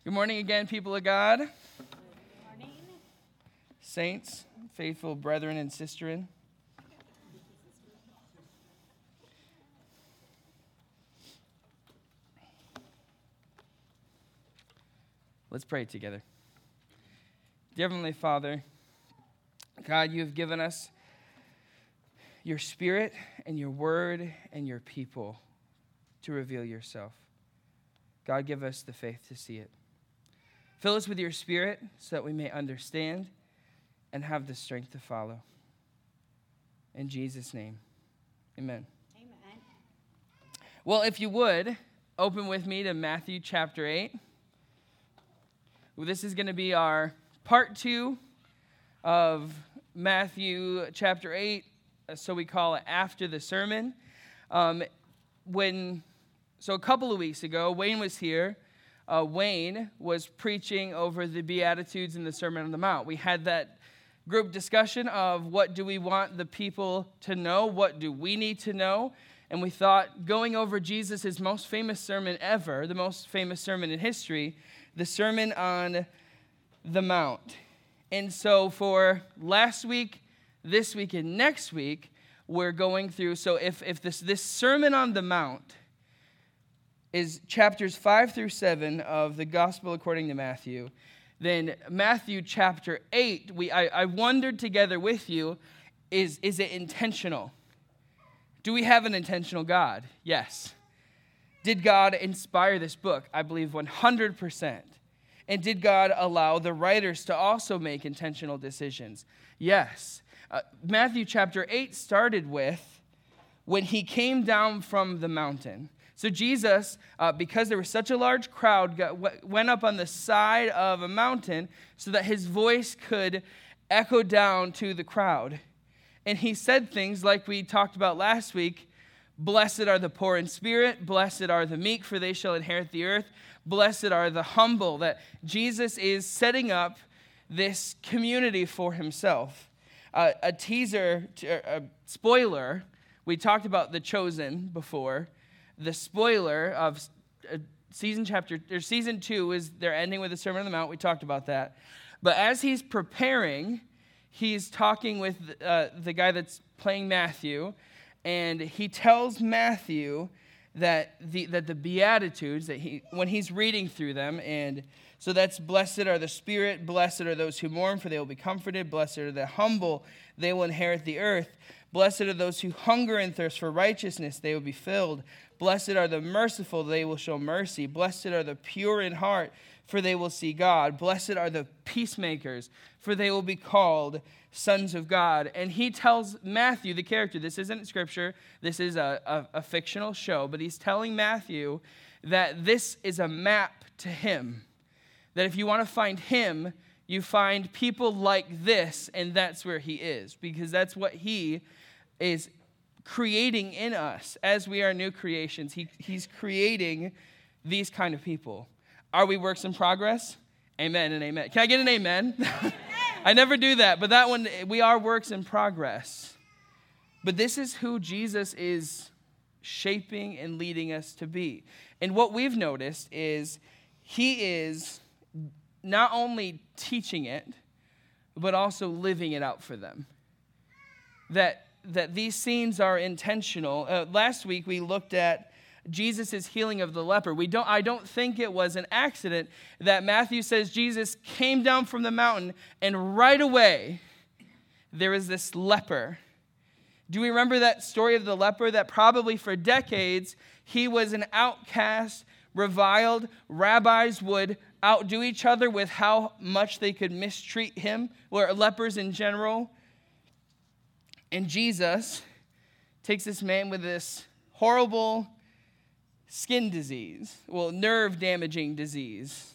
Good morning again, people of God. Good morning. Saints, faithful brethren and sisterin. Let's pray together. Dear Heavenly Father, God, you have given us your Spirit and your Word and your people to reveal yourself. God, give us the faith to see it. Fill us with your Spirit so that we may understand and have the strength to follow. In Jesus' name, amen. Amen. Well, if you would, open with me to Matthew chapter 8. Well, this is going to be our part 2 of Matthew chapter 8, so we call it After the Sermon. So a couple of weeks ago, Wayne was here. Wayne was preaching over the Beatitudes in the Sermon on the Mount. We had that group discussion of what do we want the people to know, what do we need to know, and we thought going over Jesus' most famous sermon ever, the most famous sermon in history, the Sermon on the Mount. And so for last week, this week, and next week, we're going through, so if this Sermon on the Mount is chapters 5 through 7 of the Gospel according to Matthew, then Matthew chapter 8, I wondered together with you, is it intentional? Do we have an intentional God? Yes. Did God inspire this book? I believe 100%. And did God allow the writers to also make intentional decisions? Yes. Matthew chapter 8 started with when he came down from the mountain. So Jesus, because there was such a large crowd, went up on the side of a mountain so that his voice could echo down to the crowd. And he said things like we talked about last week, "Blessed are the poor in spirit, blessed are the meek, for they shall inherit the earth. Blessed are the humble," that Jesus is setting up this community for himself. A teaser, a spoiler, we talked about The Chosen before. The spoiler of season 2 is they're ending with the Sermon on the Mount. We talked about that. But as he's preparing, he's talking with the guy that's playing Matthew, and he tells Matthew that the Beatitudes, that when he's reading through them, and so that's blessed are the spirit, blessed are those who mourn, for they will be comforted, blessed are the humble, they will inherit the earth, blessed are those who hunger and thirst for righteousness, they will be filled, blessed are the merciful, they will show mercy, blessed are the pure in heart, for they will see God, blessed are the peacemakers, for they will be called sons of God. And he tells Matthew, the character, this isn't scripture, this is a fictional show, but he's telling Matthew that this is a map to him. That if you want to find him, you find people like this, and that's where he is. Because that's what he is creating in us as we are new creations. He's creating these kind of people. Are we works in progress? Amen and amen. Can I get an amen? I never do that, but that one, we are works in progress. But this is who Jesus is shaping and leading us to be. And what we've noticed is he is not only teaching it, but also living it out for them. That these scenes are intentional. Last week we looked at Jesus' healing of the leper. I don't think it was an accident that Matthew says Jesus came down from the mountain and right away there was this leper. Do we remember that story of the leper that probably for decades he was an outcast, reviled? Rabbis would outdo each other with how much they could mistreat him, or lepers in general. And Jesus takes this man with this horrible skin disease, nerve-damaging disease,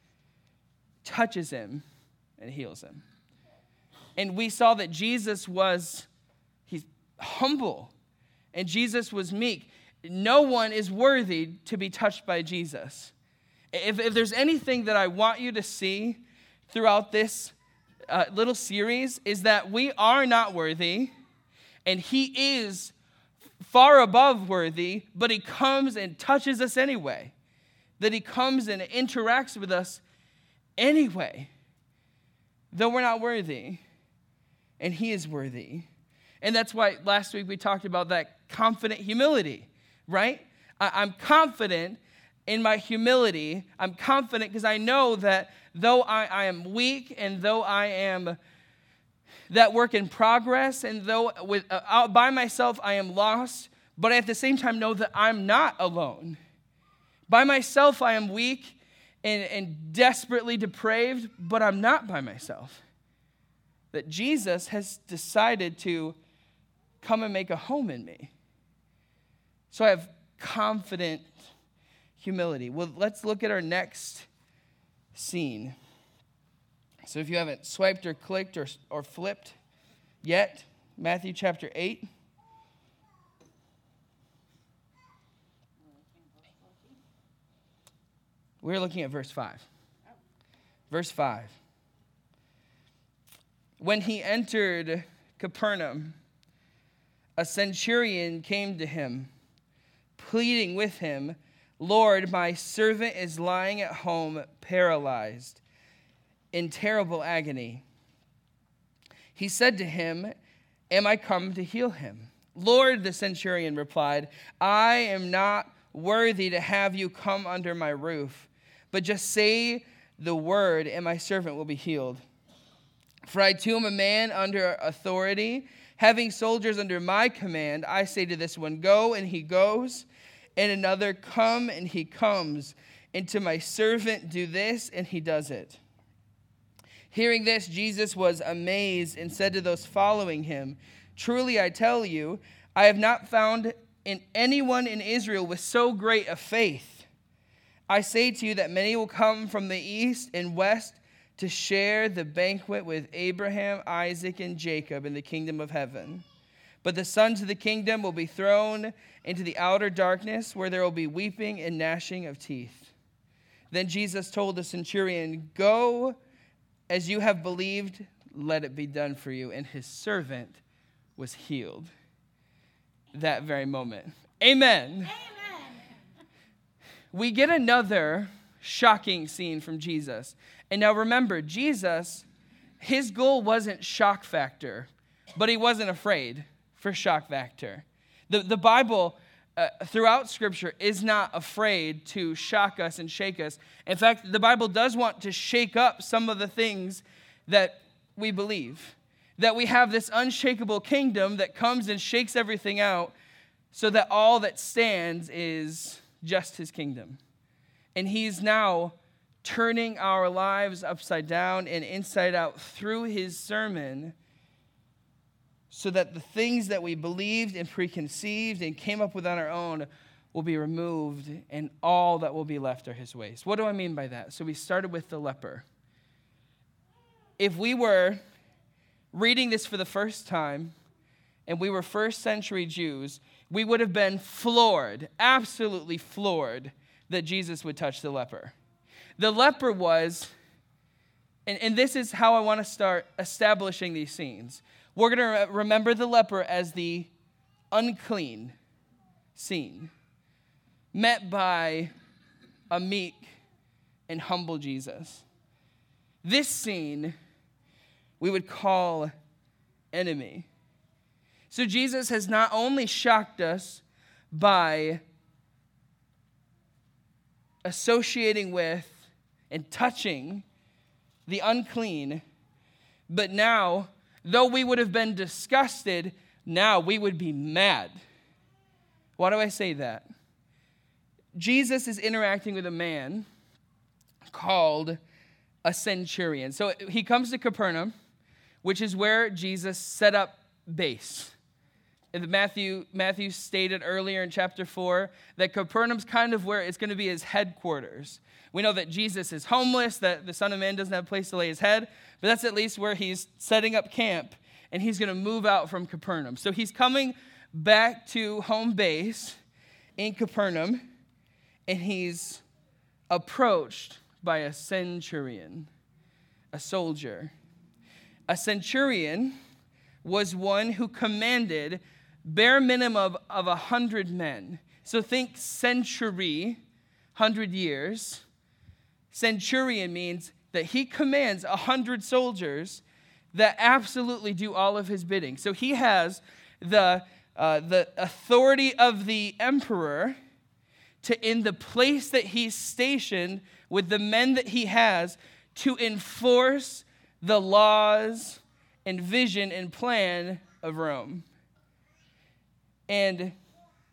touches him and heals him. And we saw that Jesus he's humble, and Jesus was meek. No one is worthy to be touched by Jesus. If there's anything that I want you to see throughout this little series, is that we are not worthy, and he is far above worthy, but he comes and touches us anyway. that he comes and interacts with us anyway, though we're not worthy, and he is worthy. And that's why last week we talked about that confident humility, right? I'm confident in my humility. I'm confident because I know that though I am weak, and though I am that work in progress, and though by myself I am lost, but I at the same time know that I'm not alone. By myself I am weak and desperately depraved, but I'm not by myself. That Jesus has decided to come and make a home in me. So I have confident humility. Well, let's look at our next scene. So if you haven't swiped or clicked or flipped yet, Matthew chapter 8. We're looking at verse 5. Verse 5. When he entered Capernaum, a centurion came to him, pleading with him, "Lord, my servant is lying at home paralyzed, in terrible agony." He said to him, "Am I come to heal him?" "Lord," the centurion replied, "I am not worthy to have you come under my roof, but just say the word, and my servant will be healed. For I too am a man under authority, having soldiers under my command. I say to this one, 'Go,' and he goes, and another, 'Come,' and he comes. And to my servant, 'Do this,' and he does it." Hearing this, Jesus was amazed and said to those following him, "Truly I tell you, I have not found in anyone in Israel with so great a faith. I say to you that many will come from the east and west to share the banquet with Abraham, Isaac, and Jacob in the kingdom of heaven. But the sons of the kingdom will be thrown into the outer darkness, where there will be weeping and gnashing of teeth." Then Jesus told the centurion, "Go as you have believed, let it be done for you." And his servant was healed that very moment. Amen. Amen. We get another shocking scene from Jesus. And now remember, Jesus, his goal wasn't shock factor, but he wasn't afraid for shock factor. The Bible, throughout Scripture, is not afraid to shock us and shake us. In fact, the Bible does want to shake up some of the things that we believe. That we have this unshakable kingdom that comes and shakes everything out, so that all that stands is just his kingdom. And he's now turning our lives upside down and inside out through his sermon, so that the things that we believed and preconceived and came up with on our own will be removed, and all that will be left are his ways. What do I mean by that? So we started with the leper. If we were reading this for the first time, and we were first century Jews, we would have been floored, absolutely floored, that Jesus would touch the leper. The leper was, and this is how I want to start establishing these scenes. We're going to remember the leper as the unclean scene, met by a meek and humble Jesus. This scene we would call enemy. So Jesus has not only shocked us by associating with and touching the unclean, but now, though we would have been disgusted, now we would be mad. Why do I say that? Jesus is interacting with a man called a centurion. So he comes to Capernaum, which is where Jesus set up base. Matthew stated earlier in chapter 4 that Capernaum's kind of where it's going to be his headquarters. We know that Jesus is homeless, that the Son of Man doesn't have a place to lay his head, but that's at least where he's setting up camp, and he's going to move out from Capernaum. So he's coming back to home base in Capernaum, and he's approached by a centurion, a soldier. A centurion was one who commanded bare minimum of 100 men. So think century, 100 years, centurion means that he commands 100 soldiers that absolutely do all of his bidding. So he has the authority of the emperor to, in the place that he's stationed with the men that he has, to enforce the laws and vision and plan of Rome. And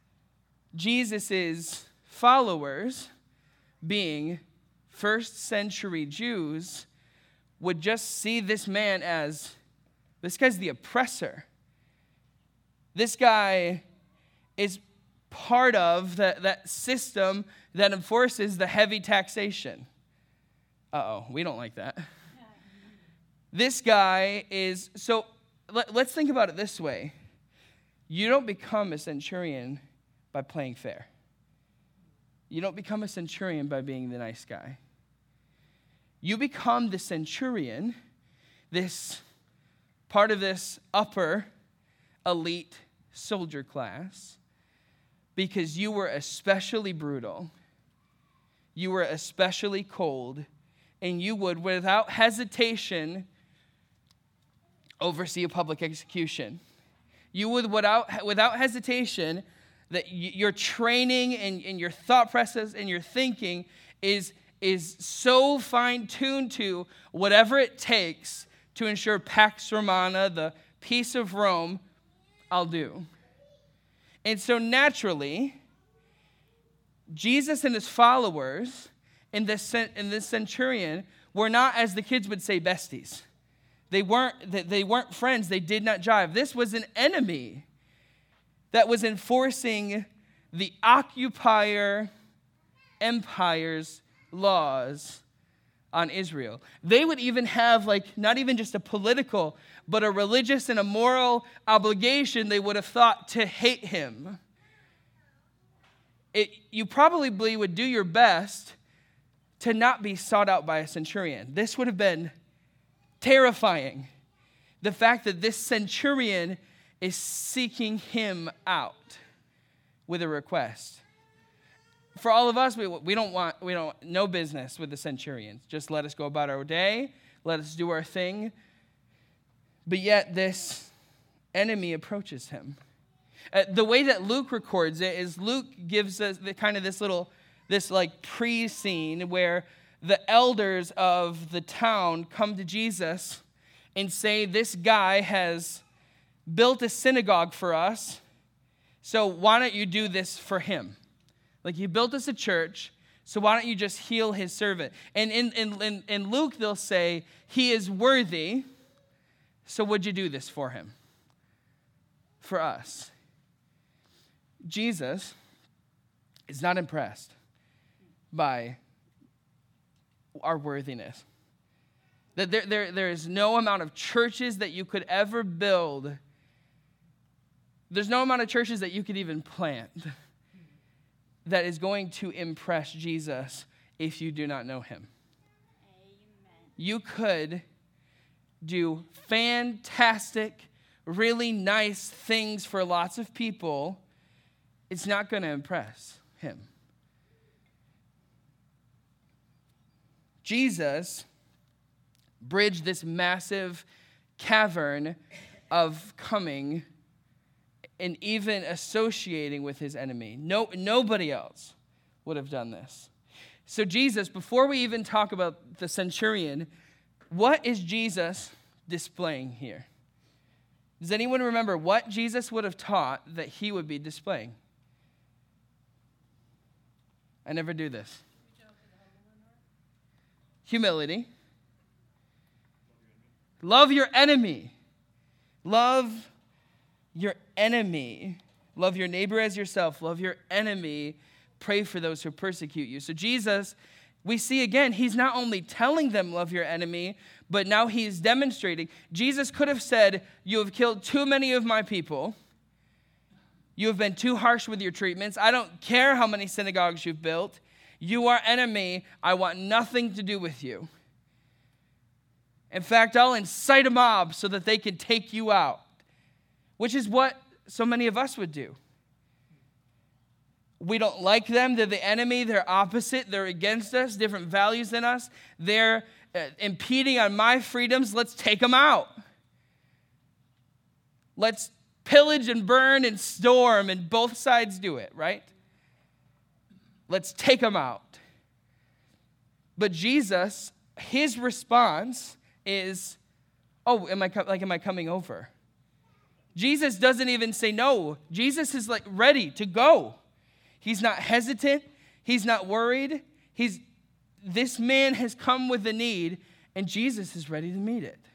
Jesus' followers, being first century Jews, would just see this man as, this guy's the oppressor. This guy is part of that system that enforces the heavy taxation. We don't like that. This guy is, so let's think about it this way. You don't become a centurion by playing fair. You don't become a centurion by being the nice guy. You become the centurion, this part of this upper elite soldier class, because you were especially brutal, you were especially cold, and you would, without hesitation, oversee a public execution. You would, without hesitation, that your training and your thought process and your thinking is so fine-tuned to whatever it takes to ensure Pax Romana, the peace of Rome, I'll do. And so naturally, Jesus and his followers in this centurion were not, as the kids would say, besties. They weren't friends. They did not jive. This was an enemy that was enforcing the occupier empire's laws on Israel. They would even have, not even just a political, but a religious and a moral obligation, they would have thought, to hate him. You probably would do your best to not be sought out by a centurion. This would have been terrifying. The fact that this centurion is seeking him out with a request. For all of us, we don't no business with the centurions. Just let us go about our day. Let us do our thing. But yet this enemy approaches him. The way that Luke records it is Luke gives us this pre-scene where the elders of the town come to Jesus and say, this guy has built a synagogue for us, so why don't you do this for him? He built us a church, so why don't you just heal his servant? And in Luke, they'll say, he is worthy, so would you do this for him? For us. Jesus is not impressed by our worthiness. That there is no amount of churches that you could ever build. There's no amount of churches that you could even plant that is going to impress Jesus if you do not know him. Amen. You could do fantastic, really nice things for lots of people. It's not going to impress him. Jesus bridged this massive cavern of coming and even associating with his enemy. Nobody else would have done this. So Jesus, before we even talk about the centurion, what is Jesus displaying here? Does anyone remember what Jesus would have taught that he would be displaying? I never do this. Humility. Love your enemy. Love your enemy. Love your neighbor as yourself. Love your enemy. Pray for those who persecute you. So Jesus, we see again, he's not only telling them love your enemy, but now he's demonstrating. Jesus could have said, you have killed too many of my people. You have been too harsh with your treatments. I don't care how many synagogues you've built. You are enemy. I want nothing to do with you. In fact, I'll incite a mob so that they can take you out, which is what so many of us would do. We don't like them. They're the enemy. They're opposite. They're against us, different values than us. They're impeding on my freedoms. Let's take them out. Let's pillage and burn and storm, and both sides do it, right? Let's take them out. But Jesus, his response is, oh, am I coming over? Jesus doesn't even say no. Jesus is like ready to go. He's not hesitant. He's not worried. This man has come with a need, and Jesus is ready to meet it.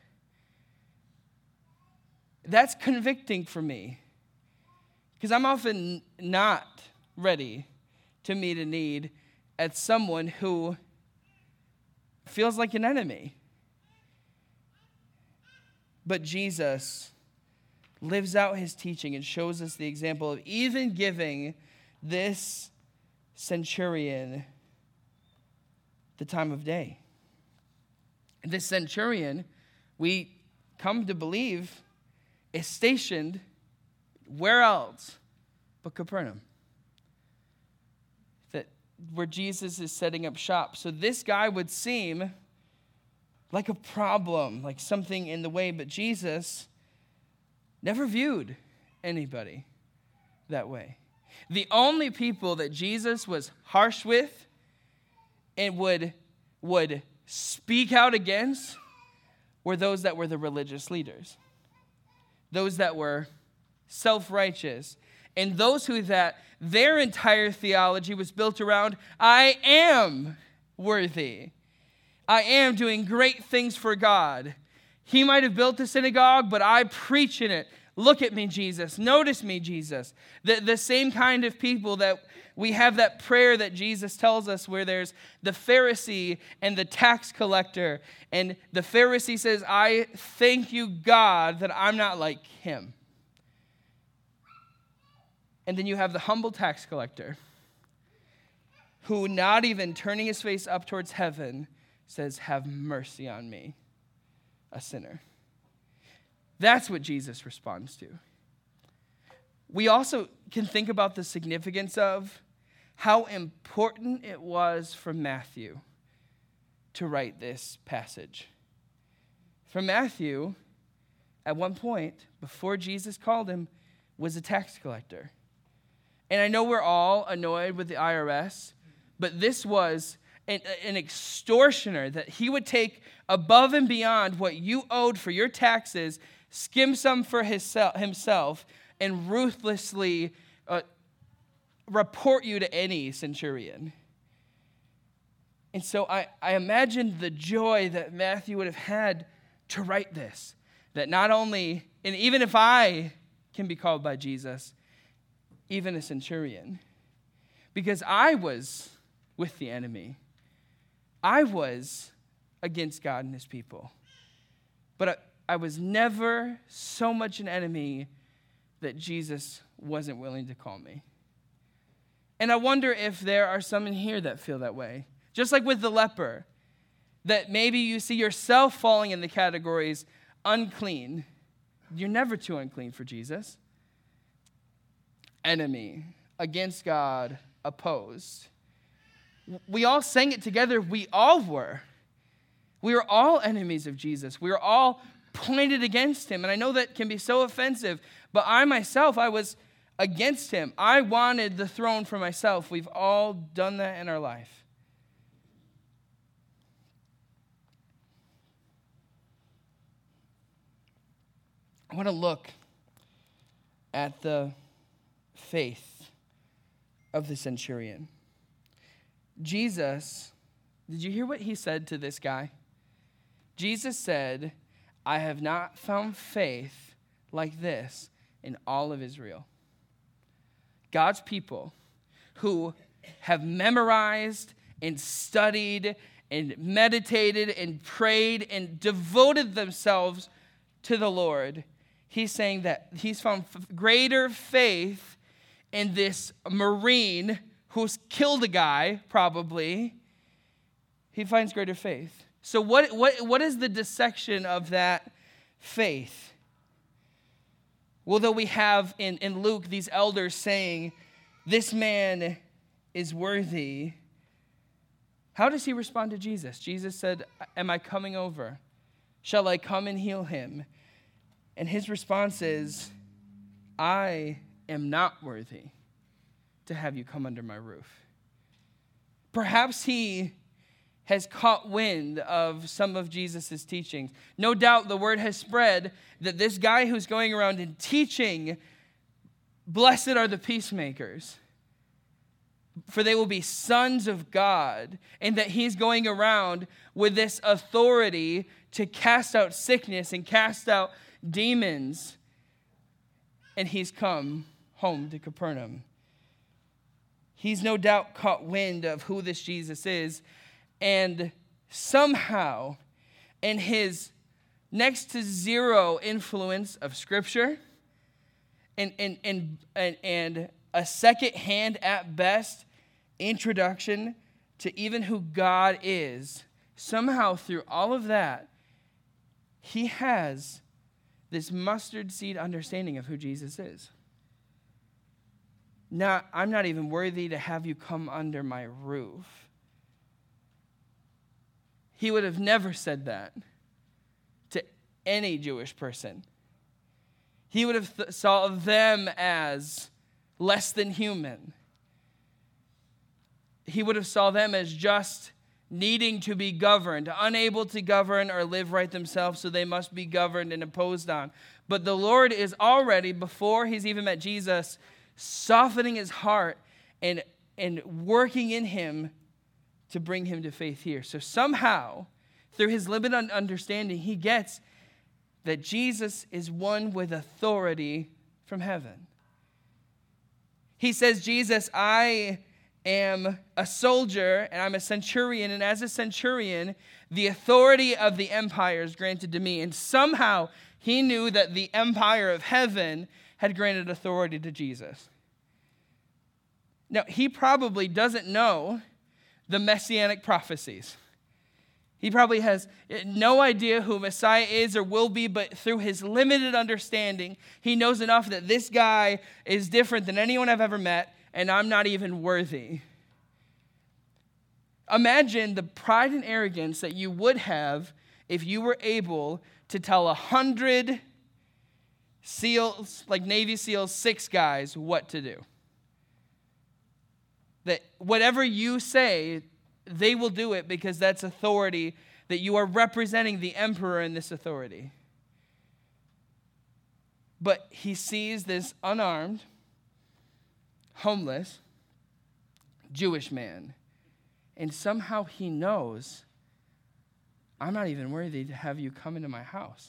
That's convicting for me, because I'm often not ready to meet a need at someone who feels like an enemy. But Jesus lives out his teaching and shows us the example of even giving this centurion the time of day. This centurion, we come to believe, is stationed where else but Capernaum, where Jesus is setting up shop. So this guy would seem like a problem, like something in the way, but Jesus never viewed anybody that way. The only people that Jesus was harsh with and would speak out against were those that were the religious leaders, those that were self-righteous, and those who that their entire theology was built around, I am worthy. I am doing great things for God. He might have built a synagogue, but I preach in it. Look at me, Jesus. Notice me, Jesus. The same kind of people that we have that prayer that Jesus tells us where there's the Pharisee and the tax collector. And the Pharisee says, I thank you, God, that I'm not like him. And then you have the humble tax collector who, not even turning his face up towards heaven, says, have mercy on me, a sinner. That's what Jesus responds to. We also can think about the significance of how important it was for Matthew to write this passage. For Matthew, at one point, before Jesus called him, was a tax collector. And I know we're all annoyed with the IRS, but this was an extortioner that he would take above and beyond what you owed for your taxes, skim some for himself, and ruthlessly report you to any centurion. And so I imagine the joy that Matthew would have had to write this. That not only, and even if I can be called by Jesus, even a centurion, because I was with the enemy. I was against God and his people. But I was never so much an enemy that Jesus wasn't willing to call me. And I wonder if there are some in here that feel that way. Just like with the leper, that maybe you see yourself falling in the categories unclean. You're never too unclean for Jesus. Enemy, against God, opposed. We all sang it together. We all were. We were all enemies of Jesus. We were all pointed against him. And I know that can be so offensive, but I myself, I was against him. I wanted the throne for myself. We've all done that in our life. I want to look at the faith of the centurion. Jesus, did you hear what he said to this guy? Jesus said, I have not found faith like this in all of Israel. God's people who have memorized and studied and meditated and prayed and devoted themselves to the Lord. He's saying that he's found greater faith in this Marine who's killed a guy, probably. He finds greater faith. So what is the dissection of that faith? Well, though we have in Luke these elders saying this man is worthy, how does he respond to Jesus? Jesus said, am I coming over? Shall I come and heal him? And his response is, I am not worthy to have you come under my roof. Perhaps he has caught wind of some of Jesus' teachings. No doubt the word has spread that this guy who's going around and teaching, blessed are the peacemakers, for they will be sons of God, and that he's going around with this authority to cast out sickness and cast out demons. And he's come home to Capernaum. He's no doubt caught wind of who this Jesus is, and somehow, in his next to zero influence of Scripture, and a second-hand at best introduction to even who God is, somehow through all of that, he has this mustard seed understanding of who Jesus is. Now, I'm not even worthy to have you come under my roof. He would have never said that to any Jewish person. He would have saw them as less than human. He would have saw them as just needing to be governed, unable to govern or live right themselves, so they must be governed and imposed on. But the Lord is already, before he's even met Jesus, softening his heart and working in him to bring him to faith here. So somehow, through his limited understanding, he gets that Jesus is one with authority from heaven. He says, Jesus, I am a soldier and I'm a centurion, and as a centurion, the authority of the empire is granted to me. And somehow he knew that the empire of heaven had granted authority to Jesus. Now, he probably doesn't know the messianic prophecies. He probably has no idea who Messiah is or will be, but through his limited understanding, he knows enough that this guy is different than anyone I've ever met, and I'm not even worthy. Imagine the pride and arrogance that you would have if you were able to tell 100 SEALs, like Navy SEALs, 6 guys, what to do. That whatever you say, they will do it because that's authority, that you are representing the emperor in this authority. But he sees this unarmed, homeless Jewish man, and somehow he knows, I'm not even worthy to have you come into my house.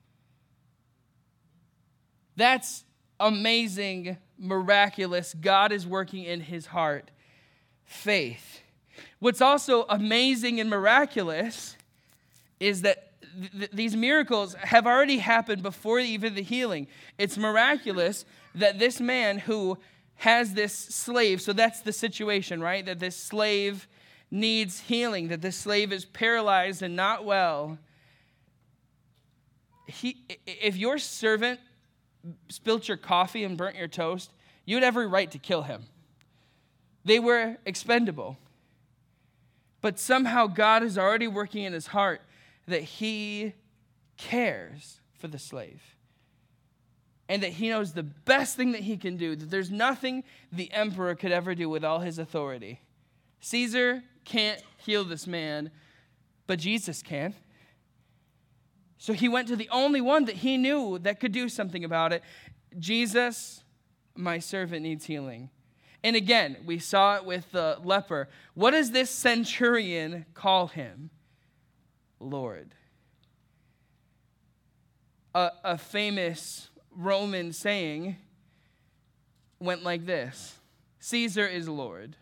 That's amazing, miraculous. God is working in his heart. Faith. What's also amazing and miraculous is that these miracles have already happened before even the healing. It's miraculous that this man who has this slave, so that's the situation, right? That this slave needs healing, that this slave is paralyzed and not well. If your servant spilt your coffee and burnt your toast, you had every right to kill him. They were expendable. But somehow God is already working in his heart that he cares for the slave. And that he knows the best thing that he can do, that there's nothing the emperor could ever do with all his authority. Caesar can't heal this man, but Jesus can. So he went to the only one that he knew that could do something about it. Jesus, my servant needs healing. And again, we saw it with the leper. What does this centurion call him? Lord. A famous Roman saying went like this: Caesar is Lord.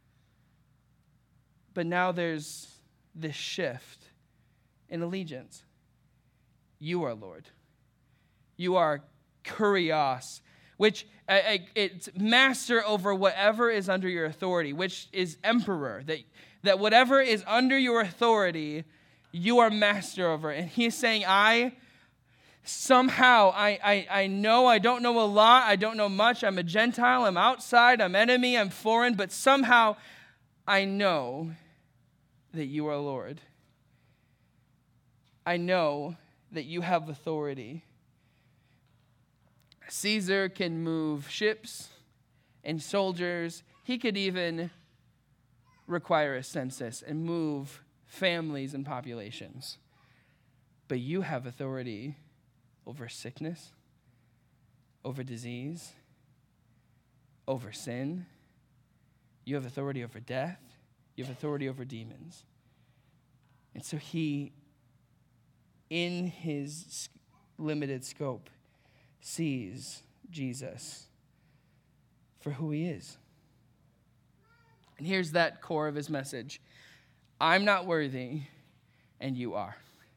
But now there's this shift in allegiance. You are Lord. You are Kurios, which it's master over whatever is under your authority, which is emperor. That whatever is under your authority, you are master over. And he's saying, I, somehow I know I don't know a lot, I don't know much, I'm a Gentile, I'm outside, I'm enemy, I'm foreign, but somehow I know that you are Lord. I know that you have authority. Caesar can move ships and soldiers. He could even require a census and move families and populations. But you have authority over sickness, over disease, over sin. You have authority over death. You have authority over demons. And so he, in his limited scope, sees Jesus for who he is. And here's that core of his message. I'm not worthy, and you are.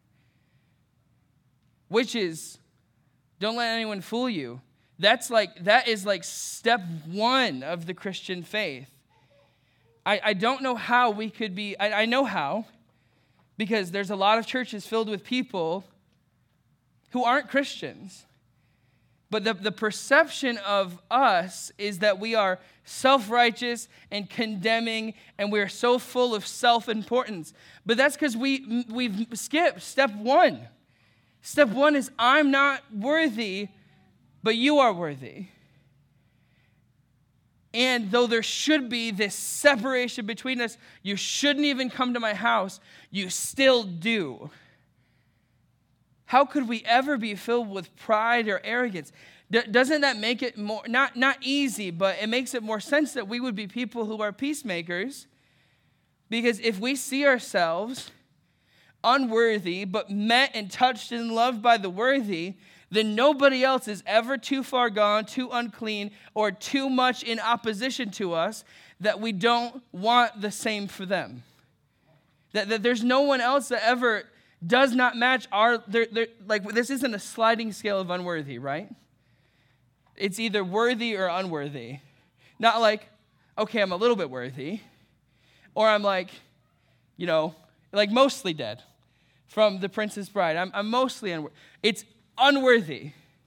Which is, don't let anyone fool you. That is like step one of the Christian faith. I don't know how we could be, I know how, because there's a lot of churches filled with people who aren't Christians. But the perception of us is that we are self-righteous and condemning, and we are so full of self-importance. But that's because we've skipped step one. Step one is, I'm not worthy, but you are worthy. And though there should be this separation between us, you shouldn't even come to my house, you still do. How could we ever be filled with pride or arrogance? Doesn't that make it more, not easy, but it makes it more sense that we would be people who are peacemakers? Because if we see ourselves unworthy, but met and touched and loved by the worthy, then nobody else is ever too far gone, too unclean, or too much in opposition to us that we don't want the same for them. That there's no one else that ever does not match our, like this isn't a sliding scale of unworthy, right? It's either worthy or unworthy. Not like, okay, I'm a little bit worthy, or I'm like, like mostly dead from The Princess Bride. I'm mostly unworthy. It's unworthy.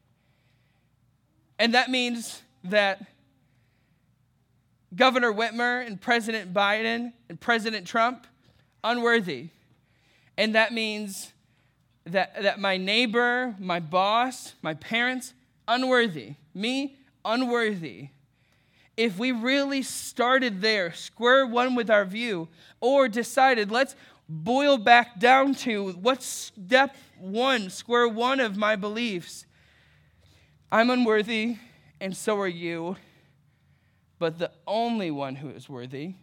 And that means that Governor Whitmer and President Biden and President Trump, unworthy. And that means that my neighbor, my boss, my parents, unworthy. Me, unworthy. If we really started there, square one with our view, or decided, let's boil back down to what's step one, square one of my beliefs. I'm unworthy, and so are you. But the only one who is worthy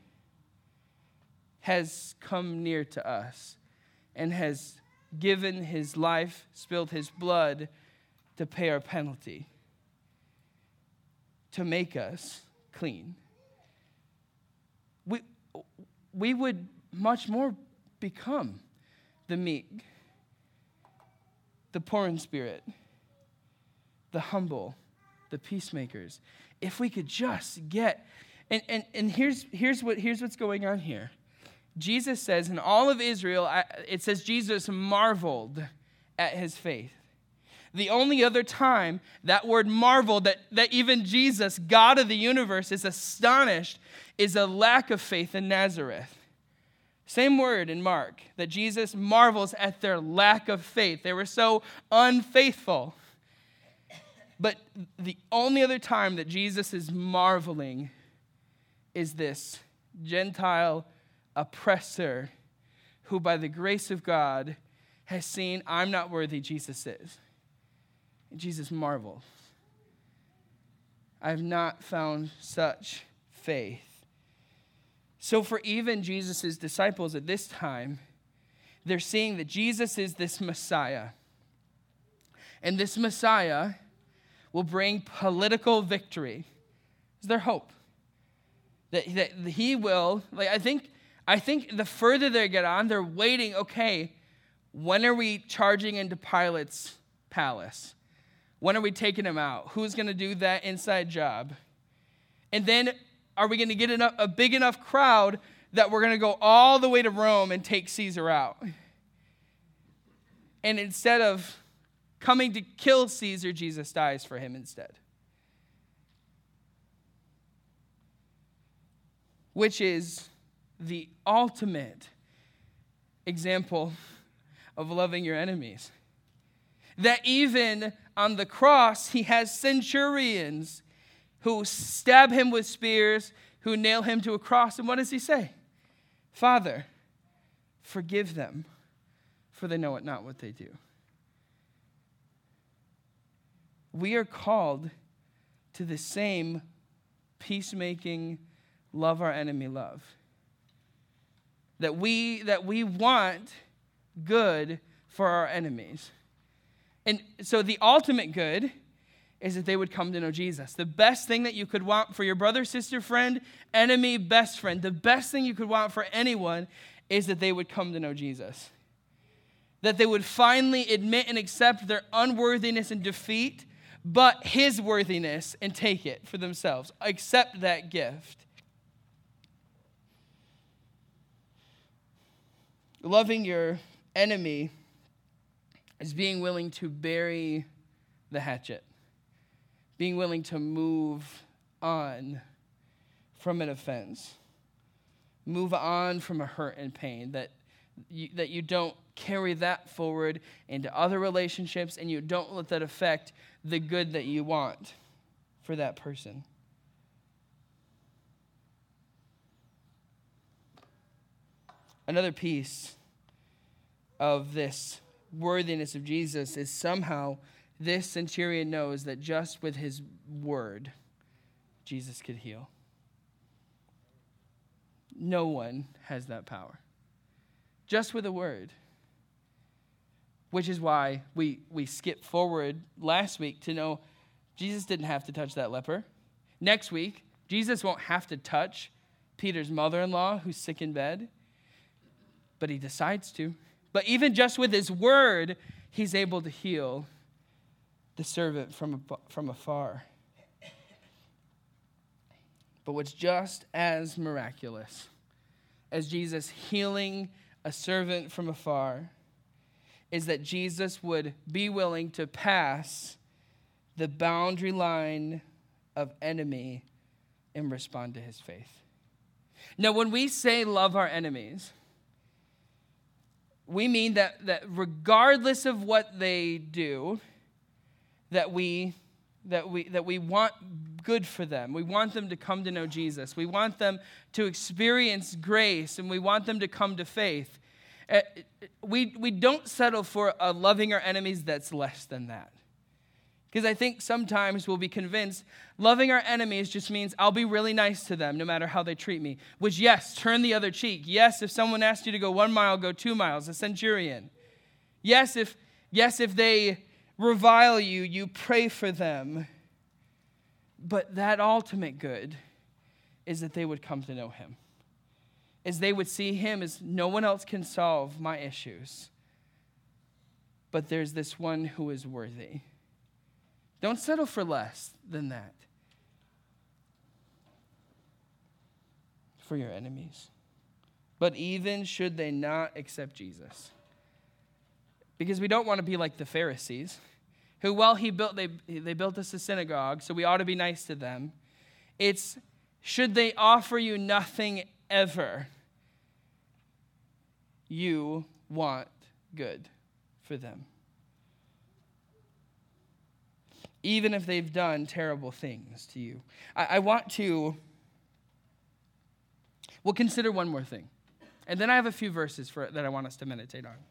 has come near to us and has given his life, spilled his blood to pay our penalty, to make us clean. We would much more become the meek, the poor in spirit, the humble, the peacemakers. If we could just get, and here's what's going on here. Jesus says, in all of Israel, it says Jesus marveled at his faith. The only other time that word marvel, that even Jesus, God of the universe, is astonished, is a lack of faith in Nazareth. Same word in Mark, that Jesus marvels at their lack of faith. They were so unfaithful. But the only other time that Jesus is marveling is this Gentile oppressor who by the grace of God has seen, I'm not worthy, Jesus is. And Jesus marveled. I have not found such faith. So for even Jesus' disciples at this time, they're seeing that Jesus is this Messiah. And this Messiah will bring political victory. It's their hope. That he will, I think the further they get on, they're waiting, okay, when are we charging into Pilate's palace? When are we taking him out? Who's going to do that inside job? And then are we going to get a big enough crowd that we're going to go all the way to Rome and take Caesar out? And instead of coming to kill Caesar, Jesus dies for him instead. Which is the ultimate example of loving your enemies. That even on the cross, he has centurions who stab him with spears, who nail him to a cross. And what does he say? Father, forgive them, for they know not what they do. We are called to the same peacemaking, love our enemy love. That we want good for our enemies. And so the ultimate good is that they would come to know Jesus. The best thing that you could want for your brother, sister, friend, enemy, best friend, the best thing you could want for anyone is that they would come to know Jesus. That they would finally admit and accept their unworthiness and defeat, but his worthiness, and take it for themselves. Accept that gift. Loving your enemy is being willing to bury the hatchet. Being willing to move on from an offense. Move on from a hurt and pain. That you don't carry that forward into other relationships, and you don't let that affect the good that you want for that person. Another piece of this worthiness of Jesus is somehow this centurion knows that just with his word, Jesus could heal. No one has that power. Just with a word. Which is why we skipped forward last week to know Jesus didn't have to touch that leper. Next week, Jesus won't have to touch Peter's mother-in-law who's sick in bed. But he decides to. But even just with his word, he's able to heal the servant from afar. But what's just as miraculous as Jesus healing a servant from afar is that Jesus would be willing to pass the boundary line of enemy and respond to his faith. Now, when we say love our enemies, we mean that regardless of what they do, that we want good for them. We want them to come to know Jesus. We want them to experience grace, and we want them to come to faith. We don't settle for a loving our enemies that's less than that. Because I think sometimes we'll be convinced loving our enemies just means I'll be really nice to them no matter how they treat me. Which, yes, turn the other cheek. Yes, if someone asks you to go 1 mile, go 2 miles, a centurion. Yes, if they revile you, you pray for them. But that ultimate good is that they would come to know him. As they would see him as no one else can solve my issues. But there's this one who is worthy. Don't settle for less than that for your enemies. But even should they not accept Jesus. Because we don't want to be like the Pharisees, who, well, they built us a synagogue, so we ought to be nice to them. It's, should they offer you nothing ever, you want good for them. Even if they've done terrible things to you. We'll consider one more thing. And then I have a few verses that I want us to meditate on.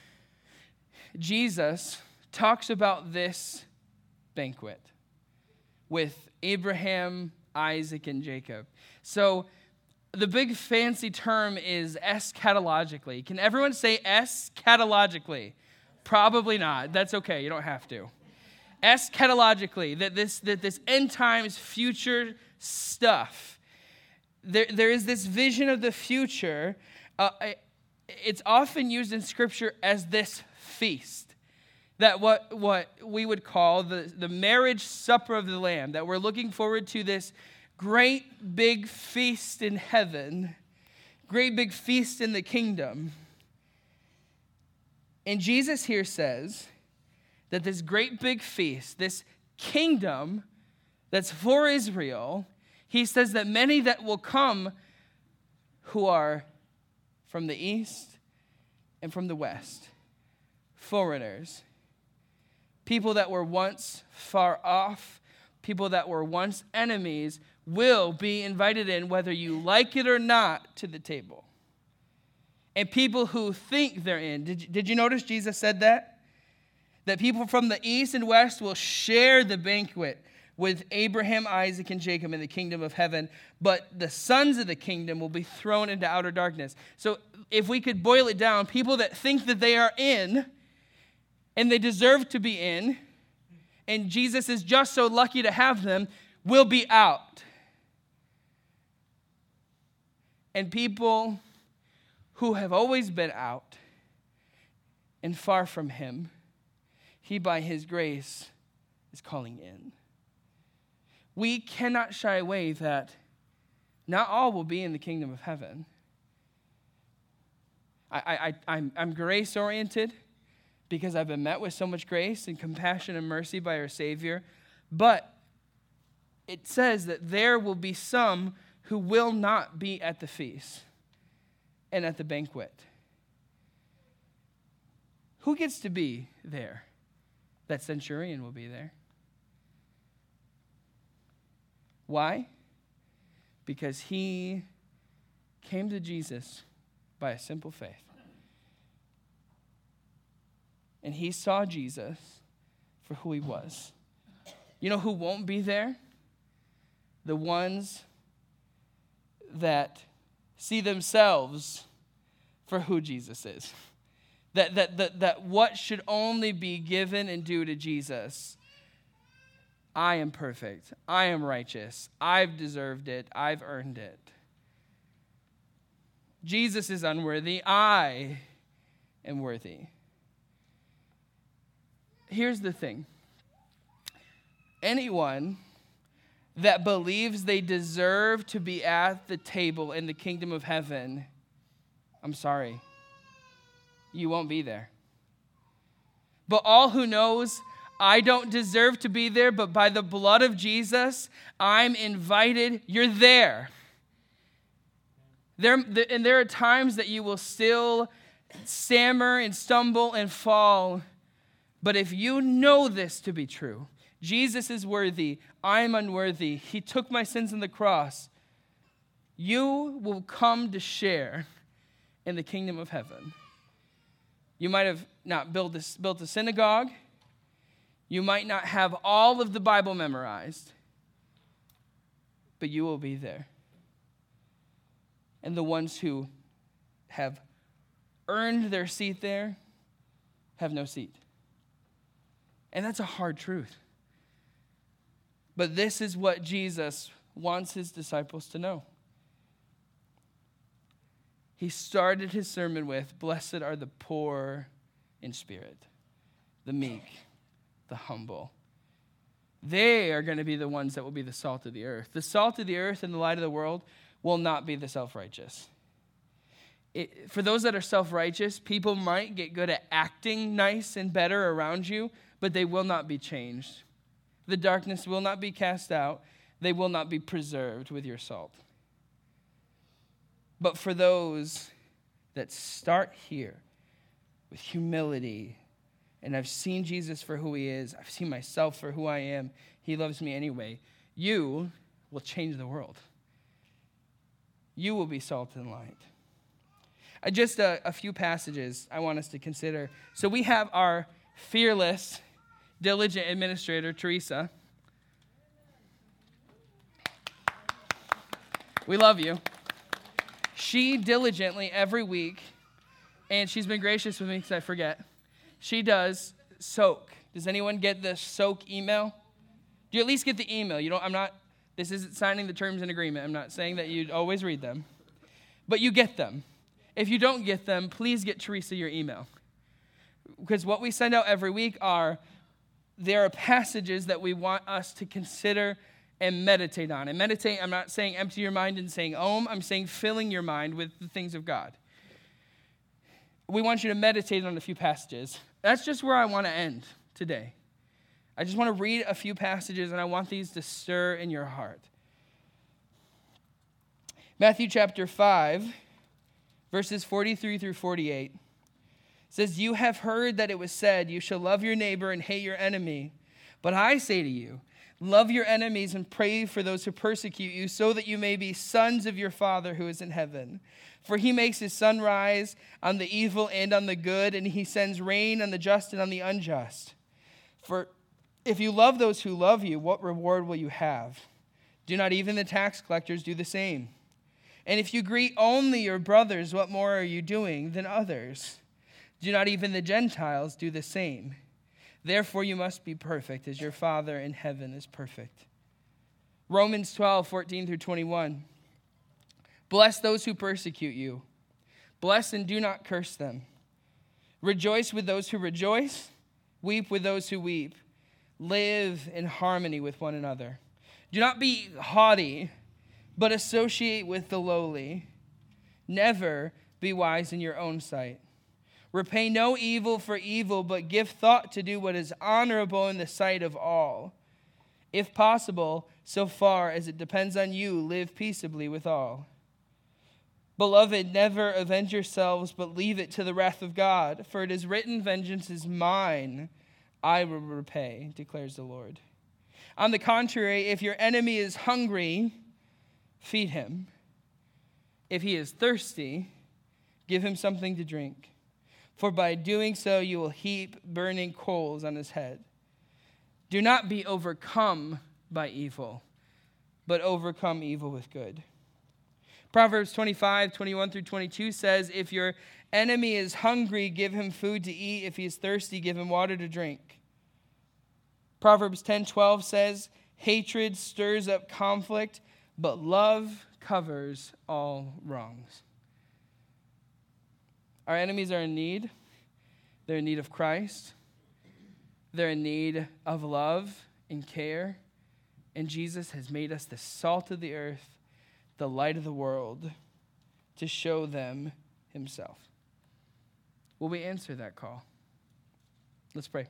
Jesus talks about this banquet with Abraham, Isaac, and Jacob. So the big fancy term is eschatologically. Can everyone say eschatologically? Probably not. That's okay. You don't have to. Eschatologically, that this end times future stuff. There is this vision of the future. It's often used in Scripture as this feast. That what we would call the marriage supper of the Lamb. That we're looking forward to this great big feast in heaven. Great big feast in the kingdom. And Jesus here says that this great big feast, this kingdom that's for Israel, he says that many that will come who are from the east and from the west, foreigners, people that were once far off, people that were once enemies, will be invited in, whether you like it or not, to the table. And people who think they're in. Did you notice Jesus said that? That people from the east and west will share the banquet with Abraham, Isaac, and Jacob in the kingdom of heaven, but the sons of the kingdom will be thrown into outer darkness. So if we could boil it down, people that think that they are in, and they deserve to be in, and Jesus is just so lucky to have them, will be out. And people who have always been out and far from him, he by his grace is calling in. We cannot shy away that not all will be in the kingdom of heaven. I'm grace-oriented because I've been met with so much grace and compassion and mercy by our Savior. But it says that there will be some who will not be at the feast and at the banquet. Who gets to be there? That centurion will be there. Why? Because he came to Jesus by a simple faith. And he saw Jesus for who he was. You know who won't be there? The ones that see themselves for who Jesus is. That what should only be given and due to Jesus. I am perfect. I am righteous. I've deserved it. I've earned it. Jesus is unworthy. I am worthy. Here's the thing. Anyone that believes they deserve to be at the table in the kingdom of heaven, I'm sorry, you won't be there. But all who knows, I don't deserve to be there, but by the blood of Jesus, I'm invited, you're there. There are times that you will still stammer and stumble and fall. But if you know this to be true, Jesus is worthy, I'm unworthy, he took my sins on the cross, you will come to share in the kingdom of heaven. You might have not built a synagogue. You might not have all of the Bible memorized, but you will be there. And the ones who have earned their seat there have no seat. And that's a hard truth. But this is what Jesus wants his disciples to know. He started his sermon with, "Blessed are the poor in spirit, the meek, the humble." They are going to be the ones that will be the salt of the earth. The salt of the earth and the light of the world will not be the self-righteous. For those that are self-righteous, people might get good at acting nice and better around you, but they will not be changed. The darkness will not be cast out. They will not be preserved with your salt. But for those that start here with humility, and I've seen Jesus for who he is, I've seen myself for who I am, he loves me anyway, you will change the world. You will be salt and light. Just a few passages I want us to consider. So we have our fearless, diligent administrator, Teresa. We love you. She diligently every week, and she's been gracious with me because I forget, she does soak. Does anyone get the soak email? Do you at least get the email? This isn't signing the terms and agreement. I'm not saying that you'd always read them, but you get them. If you don't get them, please get Teresa your email. Because what we send out every week there are passages that we want us to consider and meditate on. And meditate, I'm not saying empty your mind and saying Om. I'm saying filling your mind with the things of God. We want you to meditate on a few passages. That's just where I want to end today. I just want to read a few passages, and I want these to stir in your heart. Matthew chapter 5, verses 43 through 48 says, "You have heard that it was said, 'You shall love your neighbor and hate your enemy.' But I say to you, love your enemies and pray for those who persecute you, so that you may be sons of your Father who is in heaven. For he makes his sun rise on the evil and on the good, and he sends rain on the just and on the unjust. For if you love those who love you, what reward will you have? Do not even the tax collectors do the same? And if you greet only your brothers, what more are you doing than others? Do not even the Gentiles do the same? Therefore you must be perfect, as your Father in heaven is perfect." Romans 12, 14 through 21. "Bless those who persecute you. Bless and do not curse them. Rejoice with those who rejoice. Weep with those who weep. Live in harmony with one another. Do not be haughty, but associate with the lowly. Never be wise in your own sight. Repay no evil for evil, but give thought to do what is honorable in the sight of all. If possible, so far as it depends on you, live peaceably with all. Beloved, never avenge yourselves, but leave it to the wrath of God. For it is written, 'Vengeance is mine, I will repay,' declares the Lord. On the contrary, if your enemy is hungry, feed him. If he is thirsty, give him something to drink. For by doing so, you will heap burning coals on his head. Do not be overcome by evil, but overcome evil with good." Proverbs 25, 21 through 22 says, "If your enemy is hungry, give him food to eat. If he is thirsty, give him water to drink." Proverbs 10:12 says, "Hatred stirs up conflict, but love covers all wrongs." Our enemies are in need. They're in need of Christ. They're in need of love and care. And Jesus has made us the salt of the earth, the light of the world, to show them himself. Will we answer that call? Let's pray.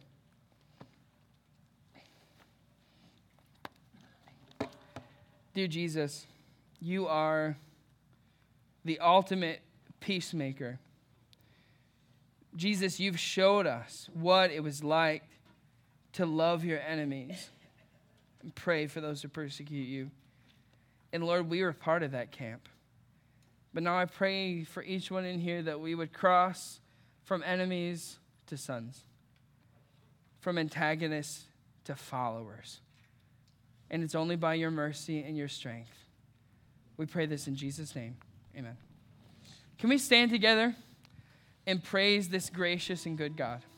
Dear Jesus, you are the ultimate peacemaker. Jesus, you've showed us what it was like to love your enemies and pray for those who persecute you. And Lord, we were part of that camp. But now I pray for each one in here that we would cross from enemies to sons, from antagonists to followers. And it's only by your mercy and your strength. We pray this in Jesus' name. Amen. Can we stand together and praise this gracious and good God?